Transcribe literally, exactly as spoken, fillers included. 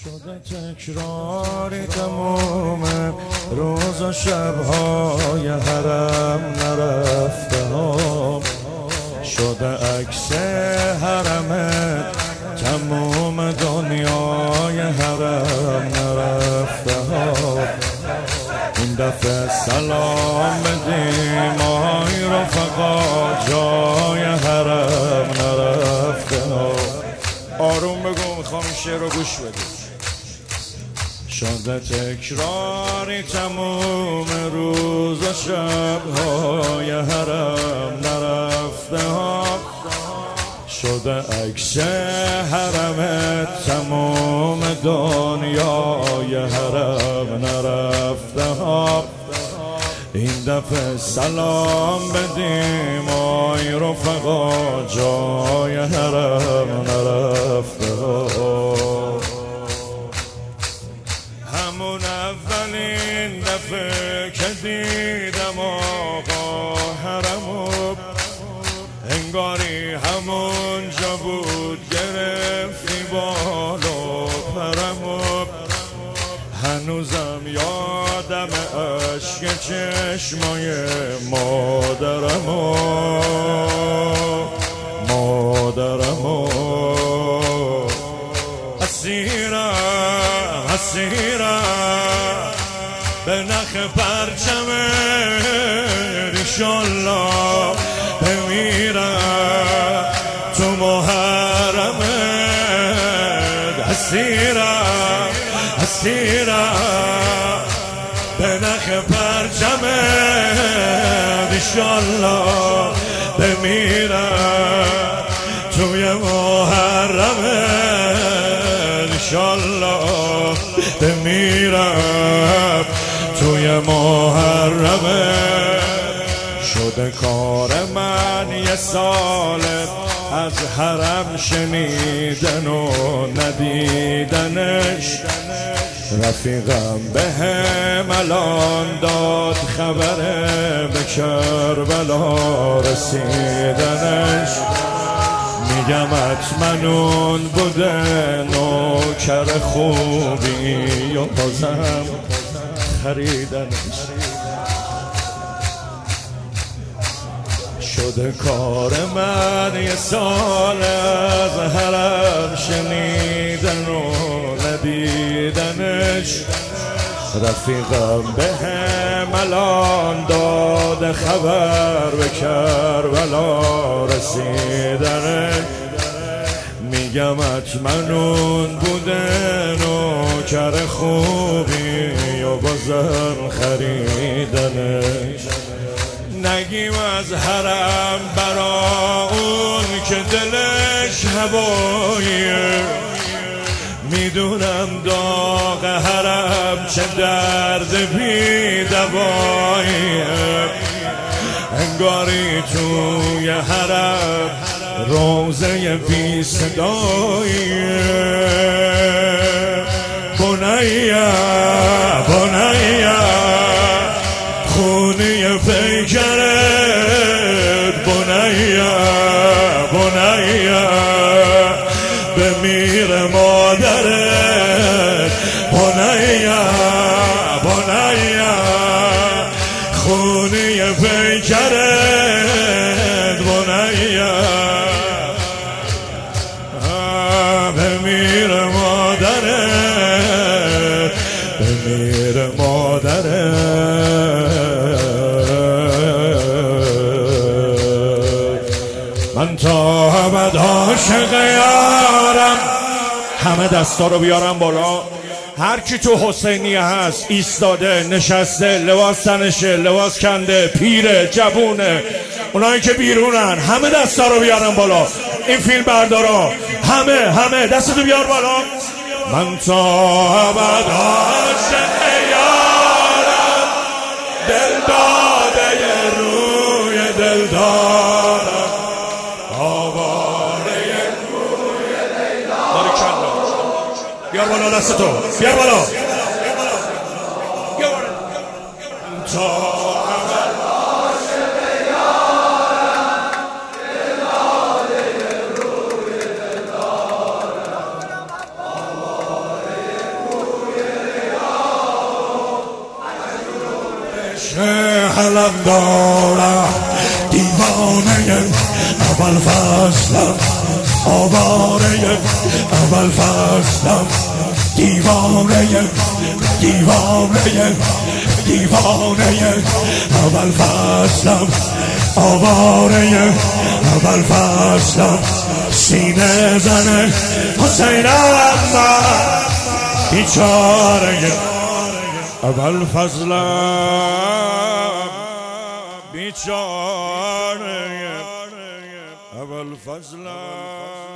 شده تکراری تموم روز و شبهای حرم نرفته ها، شده عکس حرمت تموم دنیای حرم نرفته ها. این دفعه سلام بدیم آی رفقا جای حرم نرفته ها. آروم بگو، میخوام این شعر رو گوش بدید. شده تکراری تموم روز و شبهای حرم نرفته ها، شده عکس حرمت تموم دنیای حرم نرفته ها. این دفعه سلام بدیم آی رفقا جای حرم نرفته ها. همون اولین دفعه که دیدم آقا حرمو، انگاری همونجا بود گرفتی بالو پرمو. هنوزم یادم عشق چشمای مادرمو مادرمو. اسیرم اسیرم به نخ پرچم انشالله بمیرم تو محرمت. اسیرم اسیرم به نخ پرچم انشالله بمیرم توی محرمت. انشالله بمیرم توی محرمت. شده کار من یه ساله از حرم شنیدن و ندیدنش، رفیقم به هم الان داد خبره به کربلا رسیدنش. میگم حتما اون بوده نوکر خوبی و بازم خریدنش. شده کار من یه سال از حرم شنیدن و ندیدنش، رفیقم به هم الان داد خبر به کربلا رسیدنش. میگم حتما اون بوده نوکر خوبی و بازم خریدنش. نگیم از حرم برا اون که دلش هواییه، میدونم داغ حرم چه درد بی دواییه. انگاری توی حرم روزه بی صداییه. بنیه بنیه خونی پیکرت، بنیه بنیه بمیر مادرت. بنیه بنیه خونی پیکرت، بنیه بمیر مادرت بمیر مادرت. من تا ابد عاشق یارم. همه دستا رو بیارم بالا. هر کی تو حسینیه هست ایستاده نشسته، لباس تنشه، لباس کنده، پیره، جوونه، اونایی که بیرونن، همه دستا رو بیارم بالا. این فیلم بردارا همه همه دستتو بیار بالا. من تا ابد عاشق یارم، دل داده روی دل دارم، آواره روی لیلا. بارکالله. بیار بالا دستتو، بیار بالا. تا ابد عاشق یارم، دل داده روی دل دارم، آواره عشق حلم دارم، دیوانه اول فصلم، آواره اول فصلم، دیوانه دیوانه دیوانه اول فصلم، آواره اول فصلم، سینه زنه حسین احمد بیچاره اول فصلم، بیچاره اول فصلم.